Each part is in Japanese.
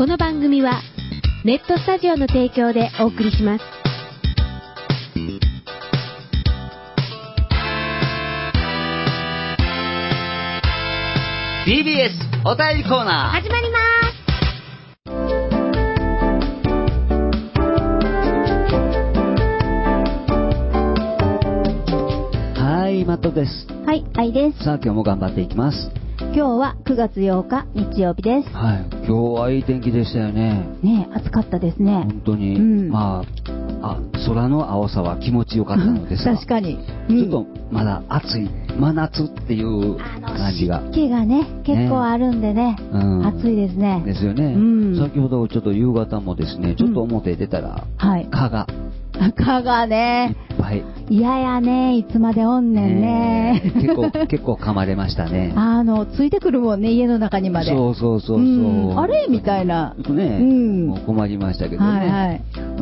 の番組はネットスタジオの提供でお送りします。 TBS お便りコーナー始まります。 はい、マットです。 はい、愛です。 さあ、今日も頑張っていきます。 今日は9月8日日曜日です。 はい、今日はいい天気でしたよね。 ね、暑かったですね。 本当に、 うん、 空の青さは気持ちよかったのですが確かに、 ちょっとまだ暑い、真夏っていう感じが、 湿気がね、結構あるんでね、暑いですね。 ですよね、先ほどちょっと夕方もですね、ちょっと表出たら、蚊がね、 いっぱい。 いややね、いつまでおんねんね。 結構噛まれましたね。 ついてくるもんね、家の中にまで。 そう、 あれみたいな。 もう困りましたけどね。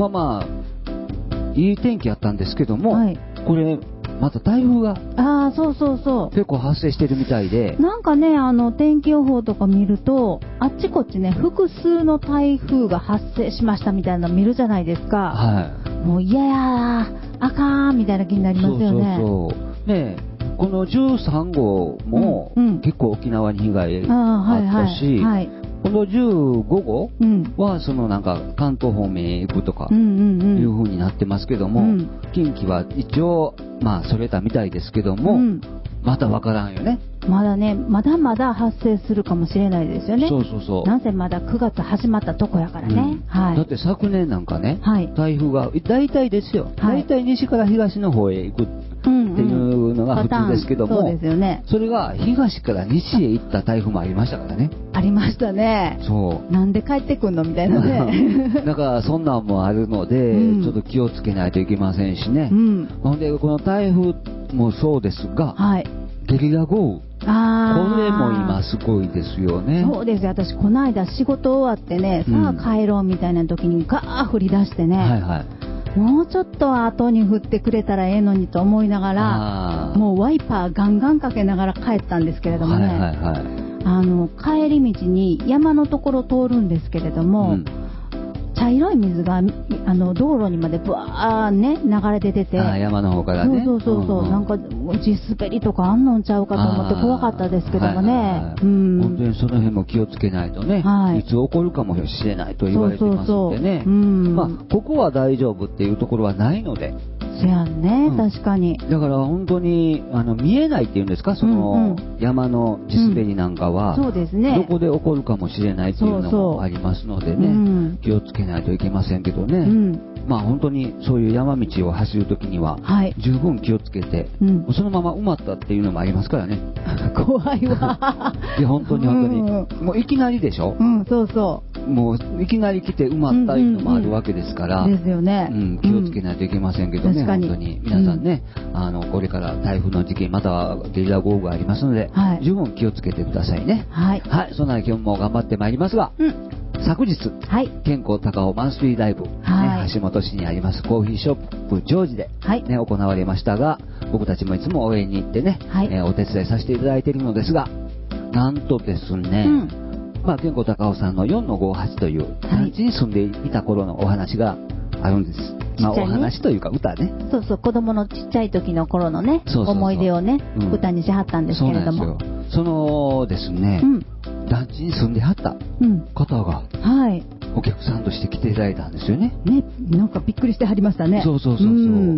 いい天気やったんですけども、これまた台風が結構発生してるみたいで、 なんかね、天気予報とか見るとあっちこっちね、複数の台風が発生しましたみたいなの見るじゃないですか。もういややあかんみたいな気になりますよね。 ね、この13号も結構沖縄に被害あったし、この15号はそのなんか関東方面へ行くとかいう風になってますけども、近畿は一応それたみたいですけども、またわからんよね。 まだね、まだまだ発生するかもしれないですよね。なんせまだ9月始まったとこやからね。 だって昨年なんかね、台風が大体ですよ、大体西から東の方へ行くっていうのが普通ですけども、それが東から西へ行った台風もありましたからね。 ありましたね。なんで帰ってくんのみたいなね。 だからそんなんもあるので、ちょっと気をつけないといけませんしね。ほんでこの台風もそうですが、ゲリラ豪雨、これも今すごいですよね。 そうですよ。私この間仕事終わってね、さあ帰ろうみたいな時にガー降り出してね、もうちょっと後に降ってくれたらええのにと思いながら、もうワイパーガンガンかけながら帰ったんですけれどもね、帰り道に山のところ通るんですけれども、茶色い水が道路にまでブワーね流れて出て、 山の方からね、 なんか地滑りとかあんのんちゃうかと思って怖かったですけどもね。 本当にその辺も気をつけないとね、いつ起こるかもしれないと言われてますのでね、ここは大丈夫っていうところはないので。 そうやんね、確かに。 だから本当に見えないっていうんですか、その山の地滑りなんかは、どこで起こるかもしれないっていうのもありますのでね、気をつけないといけませんけどね。本当にそういう山道を走るときには十分気をつけて、そのまま埋まったっていうのもありますからね。 怖いわ。 いや本当にもういきなりでしょ。もういきなり来て埋まったいうのもあるわけですから、 ですよね。 気をつけないといけませんけどね、本当に皆さんね、これから台風の時期またはゲリラ豪雨がありますので、十分気をつけてくださいね。そんな今日も頑張ってまいりますが、昨日、健康高尾マンスリーライブ、橋本市にありますコーヒーショップジョージで、行われましたが、僕たちもいつも応援に行ってね、お手伝いさせていただいているのですが、なんとですね、健康高尾さんの4-58という団地に住んでいた頃のお話があるんです。お話というか歌ね。 子供のちっちゃい時の頃のね、思い出をね、歌にしはったんですけれども、 そのですね、団地に住んではった方が、お客さんとして来ていただいたんですよね。 なんかびっくりしてはりましたね。 本当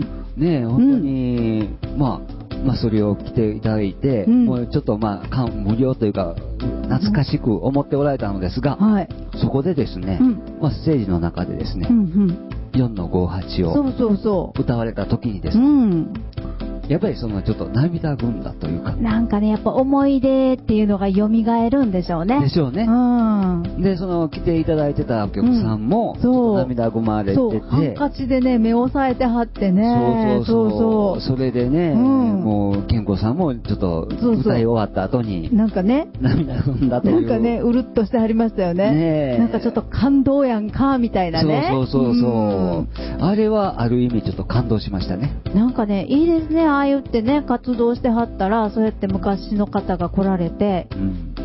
にそれを来ていただいて、もうちょっと無料というか懐かしく思っておられたのですが、そこでですね、ステージの中でですね、4-58を歌われた時にですね、やっぱりそのちょっと涙ぐんだというか、 なんかね、やっぱ思い出っていうのが蘇るんでしょうね。 でしょうね。で、その来ていただいてたお客さんもちょっと涙ぐまれてて、 ハンカチでね目を押さえてはってね、それでね、もう健吾さんもちょっと歌い終わった後になんかね涙ぐんだという、 なんかねうるっとしてはりましたよね。なんかちょっと感動やんかみたいなね。 あれはある意味ちょっと感動しましたね。 なんかね、いいですね、ああ言ってね活動してはったら、そうやって昔の方が来られて、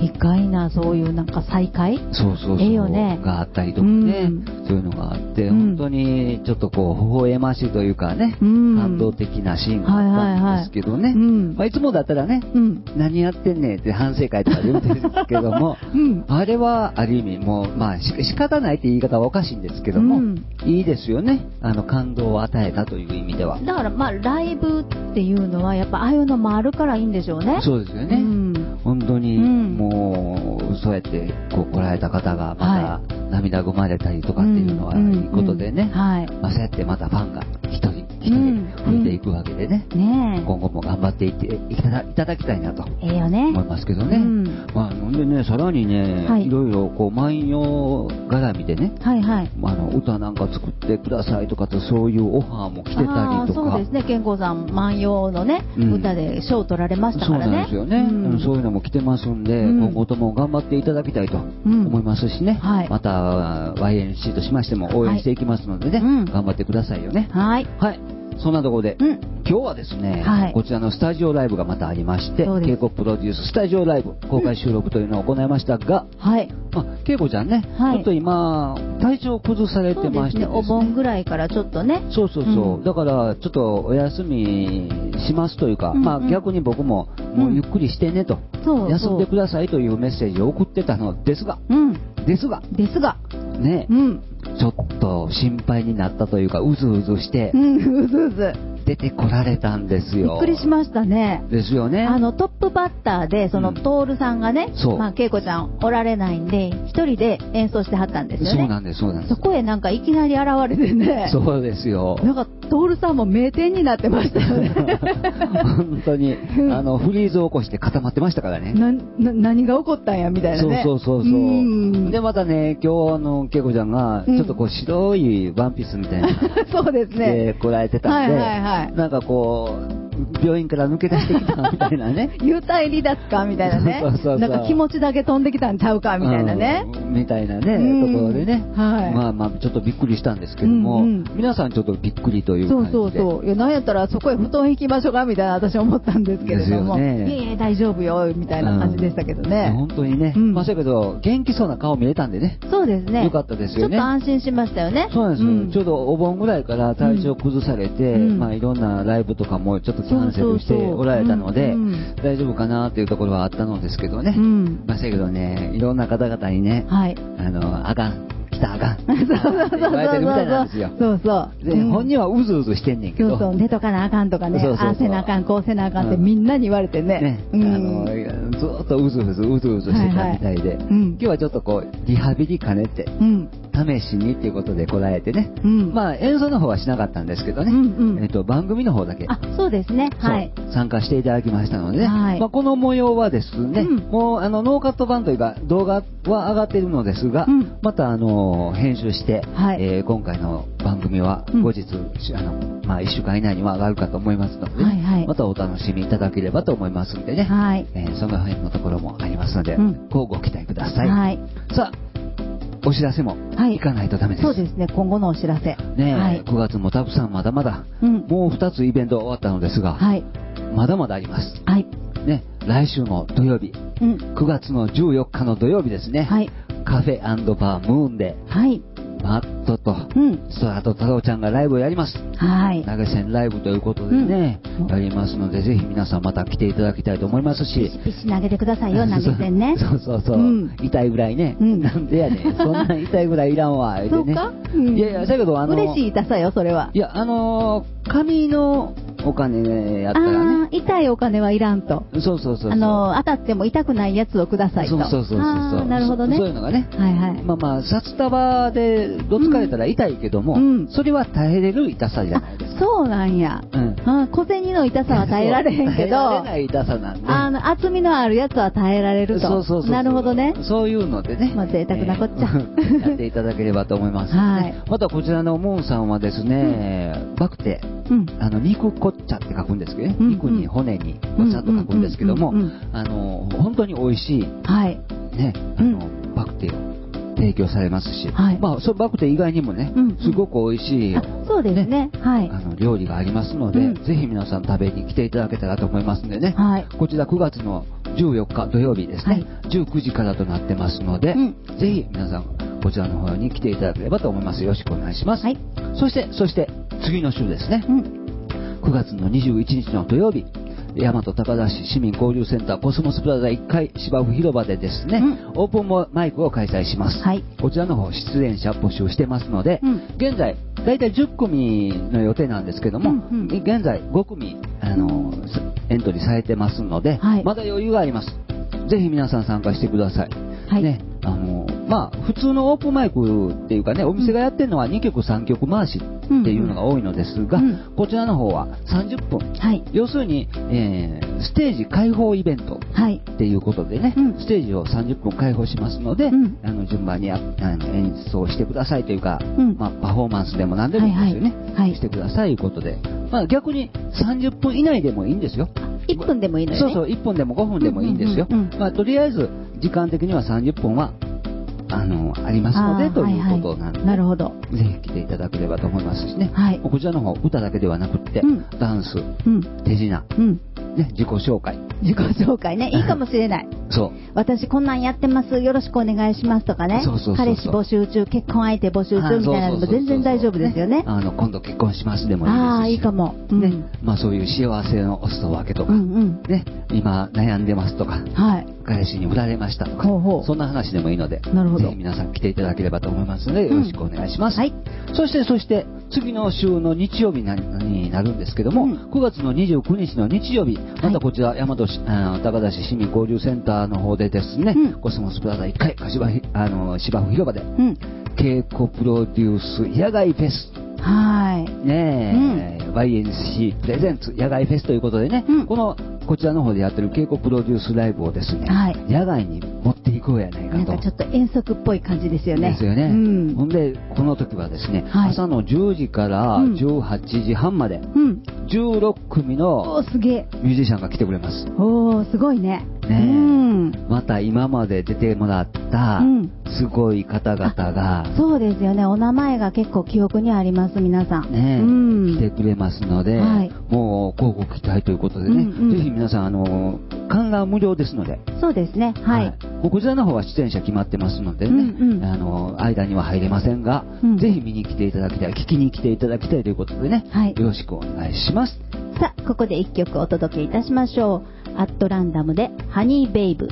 意外なそういうなんか再会よねがあったりとかね、そういうのがあって、本当にちょっとこう微笑ましいというかね、感動的なシーンがあったんですけどね、いつもだったらね、何やってんねんって反省会とか言うんですけども、あれはある意味もう仕方ないって言い方はおかしいんですけども、いいですよね、感動を与えたという意味では。 だからライブっていうのはやっぱああいうのもあるからいいんでしょうね。 そうですよね、本当にもうそうやってこう来られた方がまた涙ぐまれたりとかっていうのはいいことでね、そうやってまたファンが一人増えていくわけでね、今後も頑張っていただきたいなと思いますけどね。でね、さらにね、いろいろこう万葉絡みでね、歌なんか作ってくださいとかとそういうオファーも来てたりとか。 そうですね、健吾さん万葉のね、歌で賞を取られましたからね。 そうなんですよね、そういうのも来てますんで、今後とも頑張っていただきたいと思いますしね、また YNC としましても応援していきますのでね、頑張ってくださいよね。はい、そんなところで、今日はですね、こちらのスタジオライブがまたありまして、恵子プロデューススタジオライブ公開収録というのを行いましたが、恵子ちゃんね、ちょっと今体調を崩されてましてですね、 お盆ぐらいからちょっとね、 だからちょっとお休みしますというか、逆に僕ももうゆっくりしてねと、休んでくださいというメッセージを送ってたのですが、ね、ちょっと心配になったというか、うずうずして出てこられたんですよ。 びっくりしましたね。 ですよね。 トップバッターでその徹さんがね、恵子ちゃんおられないんで一人で演奏してはったんですよね。 そうなんです。 そこへなんかいきなり現れてね。 そうですよ。 なんか徹さんも名店になってましたよね。 本当にフリーズを起こして固まってましたからね。 何が起こったんやみたいなね。 そうでまたね、今日恵子ちゃんがちょっとこう白いワンピースみたいなそうですね。 来られてたんで、なんかこう病院から抜け出してきたみたいなね。 幽体離脱かみたいなね。なんか気持ちだけ飛んできたんちゃうかみたいなね。 みたいなね、ところでね。ちょっとびっくりしたんですけども、皆さんちょっとびっくりという感じで。 いや、なんやったらそこへ布団引きましょうかみたいな私は思ったんですけれども。いや大丈夫よみたいな感じでしたけどね。 本当にね。だけど元気そうな顔見れたんでね。 そうですね。 よかったですよね。 ちょっと安心しましたよね。 そうなんです。ちょうどお盆ぐらいから体調崩されて、いろんなライブとかもちょっとキャンセルしておられたので、大丈夫かなっていうところはあったのですけどね。だけどね、いろんな方々にね、あかん。来たあかんって言われてるみたいなんですよ。で、本人はうずうずしてんねんけど。 寝とかなあかんとかね、ああせなあかん、こうせなあかんってみんなに言われてね。 ずっとうずうずしてたみたいで、今日はちょっとこう、リハビリ兼ねて、試しにっていうことで来られてね。演奏の方はしなかったんですけどね、番組の方だけ。 そうですね。 参加していただきましたので、この模様はですね、もうノーカット版というか動画は上がっているのですが、また編集して、今回の番組は後日、1週間以内には上がるかと思いますので、またお楽しみいただければと思いますのでね、その辺のところもありますので、ご期待ください。さあ、お知らせもいかないとダメです。 そうですね、今後のお知らせ。 9月もたくさんまだまだ、もう2つイベント終わったのですが、まだまだあります。来週の土曜日、9月の14日の土曜日ですね、カフェ&バームーンで、マットと、ストラと太郎ちゃんがライブをやります。投げ銭ライブということでね、やりますので、ぜひ皆さんまた来ていただきたいと思いますし。 ピシ投げてくださいよ、投げ銭ね。 痛いぐらいね。なんでやねん。そんな痛いぐらいいらんわ、言うてね。いやいや、だけど嬉しい痛さよ、それは。 いや、紙のお金やったらね。 痛いお金はいらんと。当たっても痛くないやつをくださいと。なるほどね。 そういうのがね。札束でどつかれたら痛いけども、それは耐えれる痛さじゃないですか。 そうなんや。小銭の痛さは耐えられへんけど、 耐えられない痛さなんで。 厚みのあるやつは耐えられると。なるほどね。 そういうのでね。 贅沢なこっちゃ。 やっていただければと思います。またこちらのモンさんはですね、バクテ、肉こっちゃって書くんですけどね、肉に骨にこちゃっと書くんですけども、本当に美味しい、バクテを提供されますし、そのバクテ以外にもね、すごく美味しい、料理がありますので、ぜひ皆さん食べに来ていただけたらと思いますんでね、こちら9月の 14日土曜日ですね、19時からとなってますので、ぜひ皆さんこちらの方に来ていただければと思います。よろしくお願いします。そして次の週ですね、9月の21日の土曜日、大和高田市市民交流センターコスモスプラザ1階芝生広場でですね、オープンマイクを開催します。こちらの方出演者募集してますので、現在だいたい10組の予定なんですけども、現在5組エントリーされてますので、まだ余裕があります。ぜひ皆さん参加してください。ね、普通のオープンマイクっていうかね、お店がやってるのは2曲3曲回しっていうのが多いのですが、こちらの方は30分、要するに、ステージ開放イベントっていうことでね、ステージを30分開放しますので、順番に演奏してくださいというか、パフォーマンスでも何でもいいんですよね、してくださいということで、逆に30分以内でもいいんですよ。 1分でもいいのよね。 そう、1分でも5分でもいいんですよ。とりあえず時間的には30分はありますのでということなんで、 なるほど。 ぜひ来ていただければと思いますしね、こちらの方歌だけではなくって、ダンス、手品、自己紹介ね、いいかもしれない。私こんなんやってます、よろしくお願いしますとかね、彼氏募集中、結婚相手募集中みたいなのも全然大丈夫ですよね。 今度結婚しますでもいいですし、 いいかも。 そういう幸せのお裾分けとか、今悩んでますとか、彼氏に振られましたとか、そんな話でもいいので、ぜひ皆さん来ていただければと思いますので、よろしくお願いします。そして次の週の日曜日になるんですけども、9月の29日の日曜日、またこちら大和高田市市民交流センターの方でですね、コスモスプラザ1階芝生広場で、稽古プロデュース野外フェス、YNC プレゼンツ野外フェスということでね、こちらの方でやってる稽古プロデュースライブをですね、野外に持っていこうやないかと。 なんかちょっと遠足っぽい感じですよね。 ですよね。ほんでこの時はですね、朝の10時から18時半まで、16組のミュージシャンが来てくれます。 すごいね。 また今まで出てもらったすごい方々が、 そうですよね、お名前が結構記憶にあります、皆さん来てくれますので、もう乞うご期待ということでね、ぜひ皆さん観覧無料ですので。 そうですね、 こちらの方は出演者決まってますのでね、間には入れませんが、ぜひ見に来ていただきたい、聞きに来ていただきたいということでね、よろしくお願いします。 さあ、ここで1曲お届けいたしましょう。アットランダムでハニーベイブ。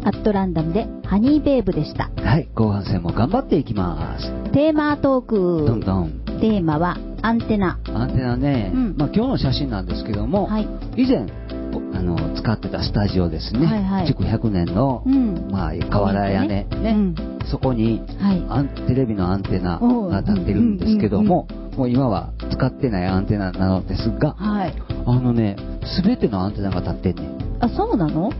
アットランダムでハニーベーブでした。 はい、後半戦も頑張っていきます。 テーマトーク。 どんどん。 テーマはアンテナ。 アンテナね、まあ今日の写真なんですけども、はい、以前使ってたスタジオですね。はいはい、築100年の、まあ瓦屋根ね、そこに、テレビのアンテナが立ってるんですけども、もう今は使ってないアンテナなのですが、全てのアンテナが立ってんねん。 あ、そうなの？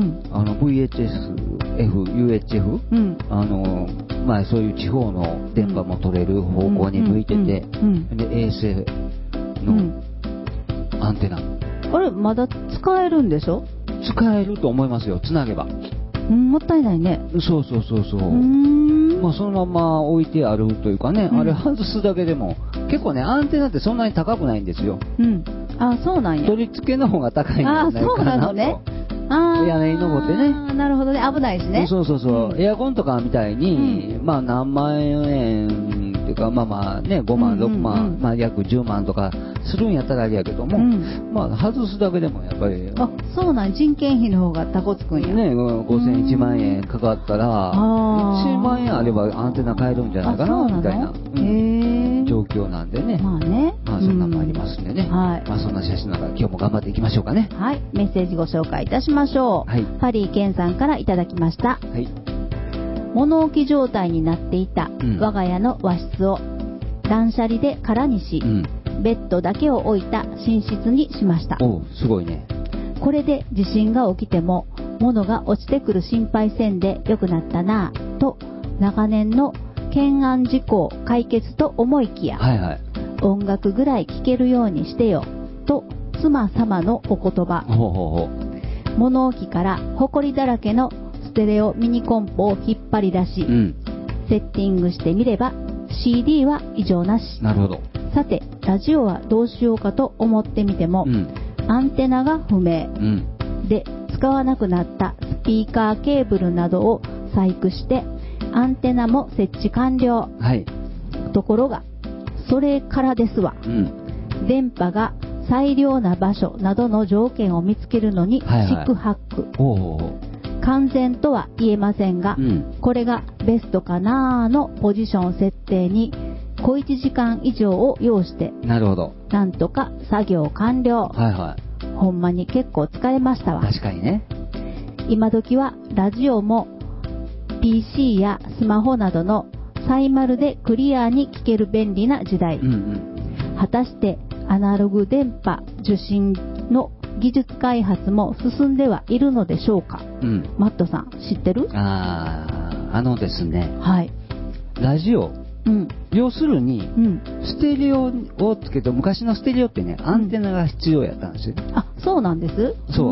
VHS、F、UHF、まあそういう地方の電波も取れる方向に向いてて、で衛星のアンテナ。 あれまだ使えるんでしょ？ 使えると思いますよ。つなげば。 もったいないね。 そう。まあそのまま置いてあるというかね、あれ外すだけでも結構ね、アンテナってそんなに高くないんですよ。 あ、そうなんや。 取り付けの方が高いんじゃないかなと。 そうなのね。 屋根に登ってね。 なるほどね。危ないしね。 そう。エアコンとかみたいに、まあ何万円っていうか、まあね、5万、6万、まあ約10万とかするんやったらあれやけども、まあ外すだけでもやっぱり。 あ、そうなん、人件費の方がタコつくんや。 ね、5000、1万円かかったら、1万円あればアンテナ買えるんじゃないかな、みたいな状況なんでね。 まあね。 まあそんなのもありますんでね。まあそんな写真ながら今日も頑張っていきましょうかね。 はい。メッセージご紹介いたしましょう。パリーケンさんからいただきました。物置状態になっていた我が家の和室を断捨離で空にし、ベッドだけを置いた寝室にしました。 すごいね。 これで地震が起きても物が落ちてくる心配せんでよくなったなぁと、長年の懸案事項解決と思いきや、音楽ぐらい聴けるようにしてよと妻様のお言葉。物置からホコリだらけのステレオミニコンポを引っ張り出し、セッティングしてみれば CD は異常なし。 なるほど。 さてラジオはどうしようかと思ってみても、アンテナが不明、で使わなくなったスピーカーケーブルなどを細工してアンテナも設置完了、ところがそれからですわ、電波が最良な場所などの条件を見つけるのに四苦八苦、完全とは言えませんが、これがベストかなのポジション設定に小1時間以上を要して、なんとか作業完了。ほんまに結構疲れましたわ。 確かにね。 今時はラジオも PC やスマホなどのサイマルでクリアに聞ける便利な時代、果たしてアナログ電波受信の技術開発も進んではいるのでしょうか。マットさん知ってる？ ですね、ラジオ、要するに、ステレオをつけて、昔のステレオってね、アンテナが必要やったんですよ。 あ、そうなんです。 そう。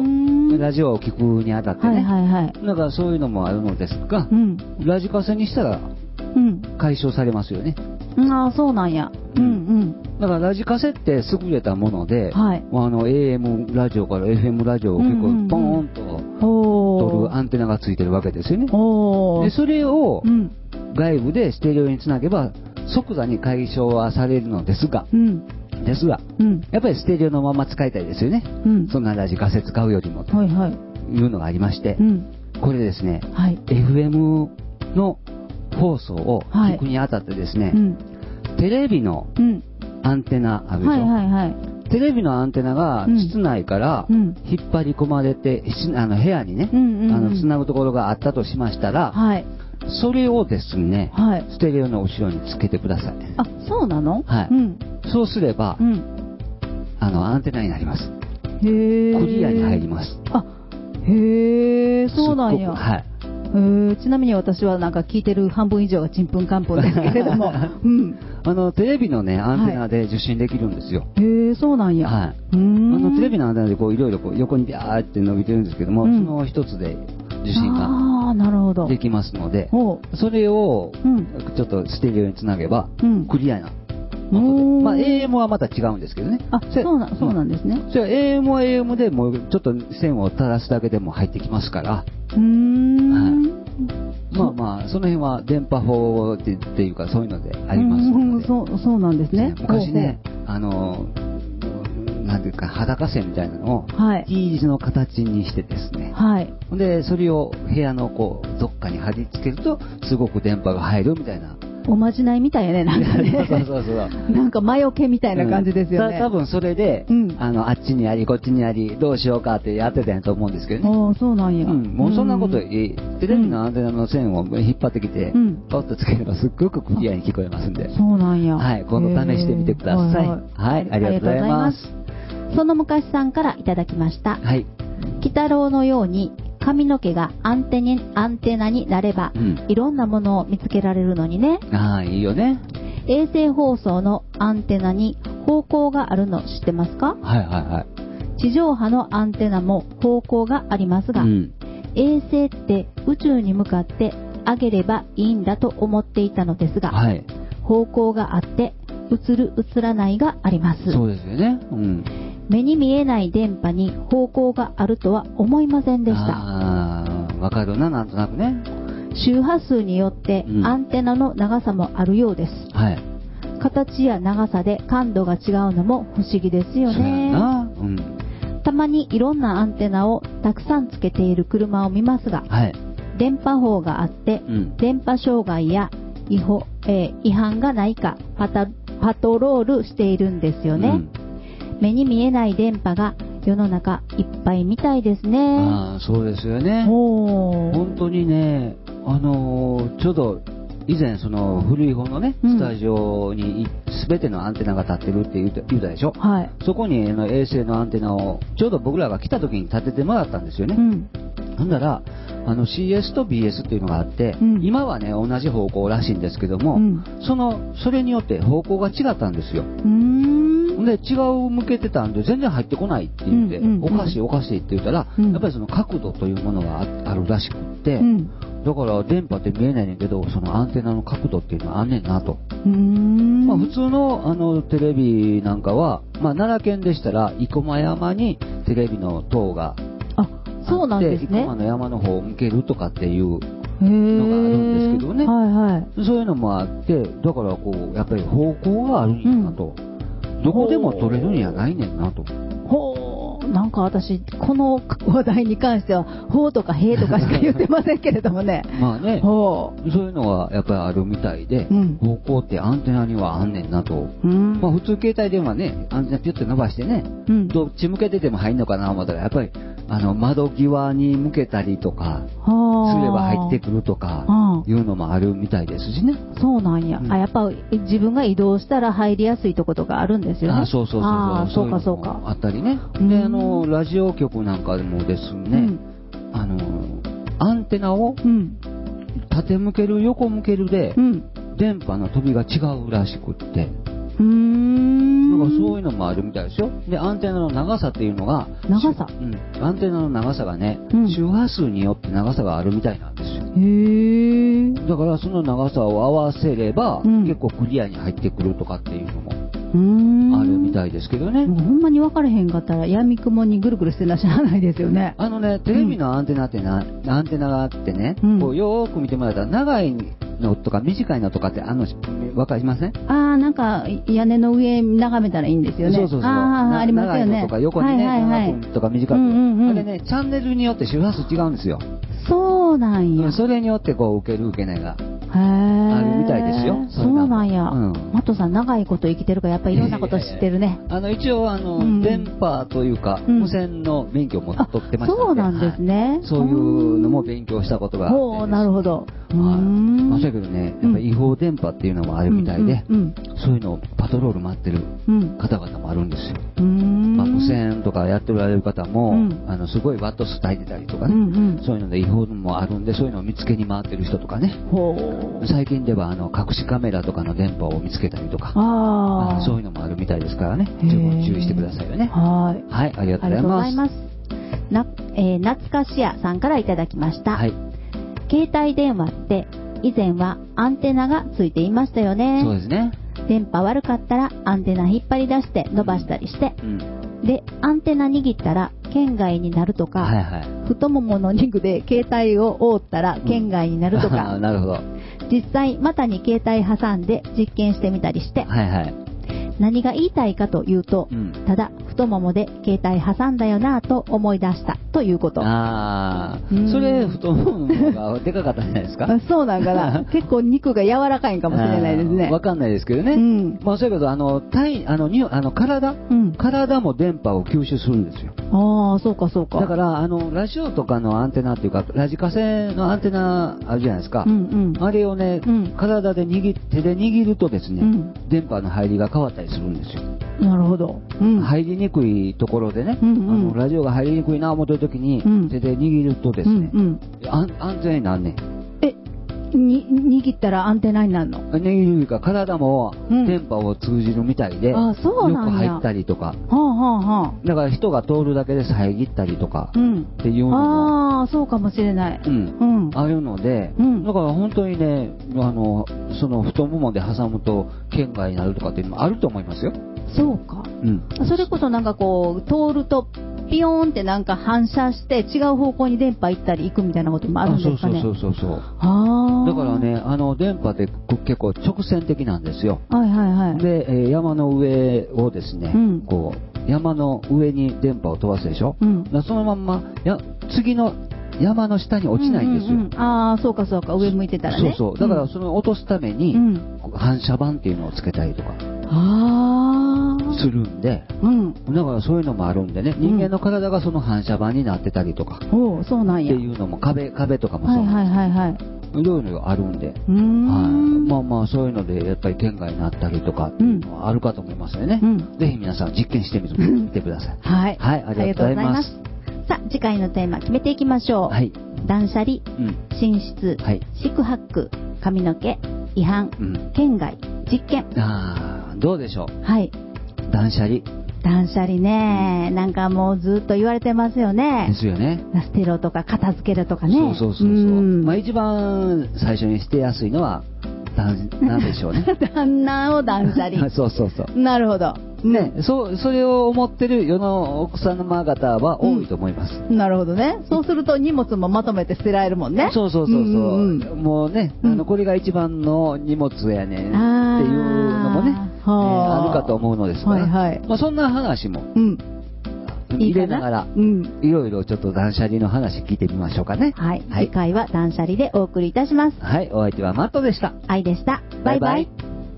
ラジオを聞くにあたってね。だからそういうのもあるのですが、ラジカセにしたら解消されますよね。 そうなんや。 だからラジカセって優れたもので、AM ラジオから FM ラジオを結構ポーンと取るアンテナがついてるわけですよね。でそれを外部でステレオにつなげば即座に解消はされるのですが、やっぱりステレオのまま使いたいですよね。そんなラジカセ使うよりもというのがありまして、これですね、FM の放送を聞くにあたってですね、テレビのアンテナあるでしょ。テレビのアンテナが室内から引っ張り込まれて、部屋にね、つなぐところがあったとしましたら、それをですね、ステレオの後ろにつけてください。 あ、そうなの？ そうすれば、アンテナになります。クリアに入ります。 そうなんや。ちなみに私はなんか聞いてる半分以上がちんぷんかんぷんですけれども、 テレビのねアンテナで受信できるんですよ。 そうなんや。 テレビのアンテナでこういろいろ横にビャーって伸びてるんですけども、その一つで受信ができますので、それをちょっとステレオにつなげばクリアな。AM はまた違うんですけどね。 そうなんですね。 じゃあ AM は AM でもうちょっと線を垂らすだけでも入ってきますから。まあその辺は電波法っていうかそういうのでありますので。 そうなんですね。 昔ね、 なんていうか裸線みたいなのを T 字の形にしてですね、でそれを部屋のこうどっかに貼り付けるとすごく電波が入るみたいな。 おまじないみたいやね、なんかね。そうなんか魔除けみたいな感じですよね。 多分それで、あっちにありこっちにありどうしようかってやってたんやと思うんですけどね。 そうなんや。 もうそんなことテレビのアンテナの線を引っ張ってきて、パッとつければすっごくクリアに聞こえますんで。 そうなんや。 はい、今度試してみてください。はい、ありがとうございます。 その昔さんからいただきました。はい。鬼太郎のように髪の毛がアンテナになれば、いろんなものを見つけられるのにね。 いいよね。 衛星放送のアンテナに方向があるの知ってますか？地上波のアンテナも方向がありますが、衛星って宇宙に向かって上げればいいんだと思っていたのですが、方向があって映る映らないがあります。 そうですよね。 目に見えない電波に方向があるとは思いませんでした。 わかるな、なんとなくね。 周波数によってアンテナの長さもあるようです。形や長さで感度が違うのも不思議ですよね。たまにいろんなアンテナをたくさんつけている車を見ますが、電波法があって、電波障害や違反がないかパトロールしているんですよね。目に見えない電波が世の中いっぱいみたいですね。 そうですよね。本当にね、ちょうど以前その古い方のね、スタジオに全てのアンテナが立ってるって言ったでしょ。そこに衛星のアンテナをちょうど僕らが来た時に立ててもらったんですよね。ほんだらCS と BS っていうのがあって、今はね同じ方向らしいんですけども、それによって方向が違ったんですよ。で違う向けてたんで全然入ってこないって言って、おかしいおかしいって言ったら、やっぱりその角度というものがあるらしくって、だから電波って見えないねんけどそのアンテナの角度っていうのはあんねんなと。普通のテレビなんかは、奈良県でしたら生駒山にテレビの塔があってそうなんですね、 生駒の山の方を向けるとかっていうのがあるんですけどね、そういうのもあってだからこうやっぱり方向があるんやなと、どこでも取れるんやないねんなと。 なんか私この話題に関してはほうとかへーとかしか言ってませんけれどもねそういうのはやっぱりあるみたいで、方向ってアンテナにはあんねんなと、普通携帯電話ねアンテナピュッと伸ばしてね、どっち向けてても入んのかなと思ったらやっぱり窓際に向けたりとかすれば入ってくるとかいうのもあるみたいですしね。 そうなんや、やっぱ自分が移動したら入りやすいとことかあるんですよね。 そうかあったりね。でラジオ局なんかでもですね、アンテナを縦向ける横向けるで、電波の飛びが違うらしくってなんかそういうのもあるみたいですよ。でアンテナの長さっていうのがアンテナの長さがね、周波数によって長さがあるみたいなんですよ。だからその長さを合わせれば、結構クリアに入ってくるとかっていうのもあるみたいですけどね。 ほんまに分からへんかったら闇雲にぐるぐるしてらっしゃらないですよね。 テレビのアンテナってアンテナがあってね、こうよーく見てもらったら長いのとか短いのとかって分かりません？ なんか屋根の上眺めたらいいんですよね。 そうありますよね。 長いのとか横にね、長くとか短く、あれねチャンネルによって周波数違うんですよ。 そうなんや。 それによってこう受ける受けないがあるみたいですよ。 そうなんや。マトさん長いこと生きてるからやっぱりいろんなこと知ってるね。 一応電波というか無線の免許も取ってましたので、 そうなんですね。 そういうのも勉強したことがあって。 なるほど。 まさけどね、やっぱり違法電波っていうのもあるみたいで、そういうのをパトロール待ってる方々もあるんですよ。無線とかやっておられる方も、すごいワット数炊いてたりとかね、そういうので違法もあるんで、そういうのを見つけに回ってる人とかね、最近では隠しカメラとかの電波を見つけたりとか、そういうのもあるみたいですからね、十分注意してくださいよね。はい、ありがとうございます。 懐かしやさんからいただきました。携帯電話って以前はアンテナがついていましたよね。 そうですね。 電波悪かったらアンテナ引っ張り出して伸ばしたりして、でアンテナ握ったら圏外になるとか、太ももの肉で携帯を覆ったら圏外になるとか、 なるほど。 実際股に携帯挟んで実験してみたりして、何が言いたいかというと、ただ太ももで携帯挟んだよなと思い出したということ。 ああ、それ太ももがでかかったんじゃないですか。 そうなんかな。結構肉が柔らかいんかもしれないですね。 わかんないですけどね。まあそういうこと体も電波を吸収するんですよ。 ああ、そうかそうか。 だからラジオとかのアンテナっていうかラジカセのアンテナあるじゃないですか。あれをね、体で手で握るとですね、電波の入りが変わったりするんですよ。 なるほど。 入りにくいところでね、ラジオが入りにくいな思ってる時に、手で握るとですね、安全になんねん。 握ったらアンテナになるの？ 握るか体も電波を通じるみたいで、よく入ったりとか、だから人が通るだけで遮ったりとかっていうのも、 ああ、そうかもしれない。 あるので、だから本当にね、その太ももで挟むと圏外になるとかっていうのもあると思いますよ。 そうか。それこそなんかこう通るとピヨーンってなんか反射して違う方向に電波行ったり行くみたいなこともあるんですかね。 そう。だからね、電波って結構直線的なんですよ。で、山の上をですね、こう山の上に電波を飛ばすでしょ。そのまんま次の山の下に落ちないんですよ。 ああ、そうかそうか、上向いてたらね。 そう。だからその落とすために反射板っていうのをつけたりとかするんで、だからそういうのもあるんでね、人間の体がその反射板になってたりとかっていうのも壁とかもそうなんです。いろいろあるんで、まあそういうのでやっぱり圏外になったりとかっていうのはあるかと思いますよね。ぜひ皆さん実験してみてください。 はい、ありがとうございます。さあ、次回のテーマ決めていきましょう。断捨離、寝室、宿泊、髪の毛、違反、圏外、実験。 どうでしょう。断捨離ね、なんかもうずっと言われてますよね。 ですよね。 捨てろとか片付けるとかね。 そう。まあ一番最初に捨てやすいのはなんでしょうね。 旦那を断捨離。 そう。 なるほど。 ね、それを思ってる世の奥様方は多いと思います。 なるほどね。そうすると荷物もまとめて捨てられるもんね。 そう。もうね、これが一番の荷物やねんっていうのもね、あるかと思うのですが、まあそんな話も入れながら、いろいろちょっと断捨離の話聞いてみましょうかね。 次回は断捨離でお送りいたします。 お相手はマットでした。 愛でした。バイバイ。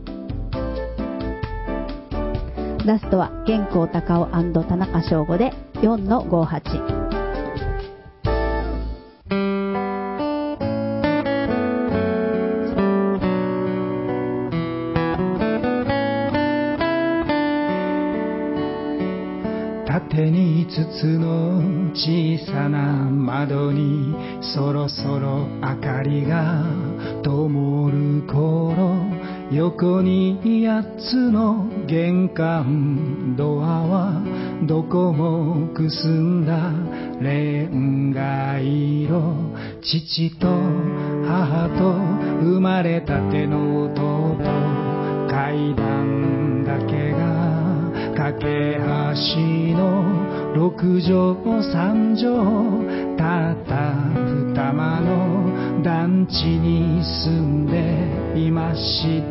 ラストは健康高尾&田中翔吾で 4-58。 縦に5つの小さな窓にそろそろ明かりが灯る頃、横に8つの玄関ドアはどこもくすんだレンガ色、父と母と生まれたての弟、階段だけが架け橋の6畳3畳たった2間の団地に住んでいました。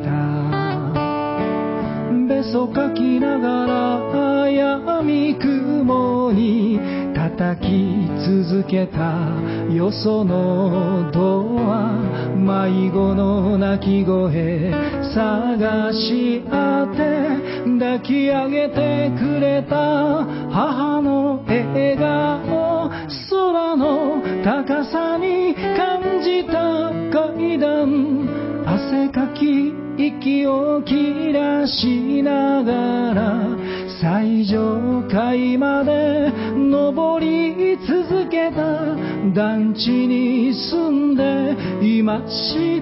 べそかきながら闇雲に叩き続けたよそのドア、迷子の泣き声探し当て抱き上げてくれた母の笑顔、空の高さに感じた階段、汗かき息を切らしながら最上階まで登り続けた団地に住んでいました。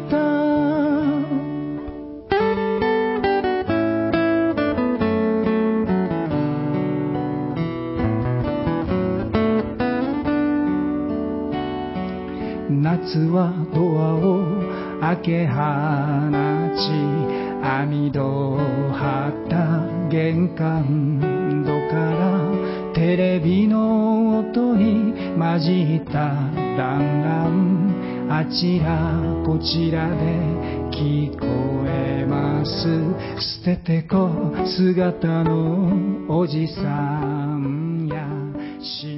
夏はドアを開け放ち網戸を張った玄関戸からテレビの音に混じった団らん、あちらこちらで聞こえます。捨ててこ姿のおじさん幸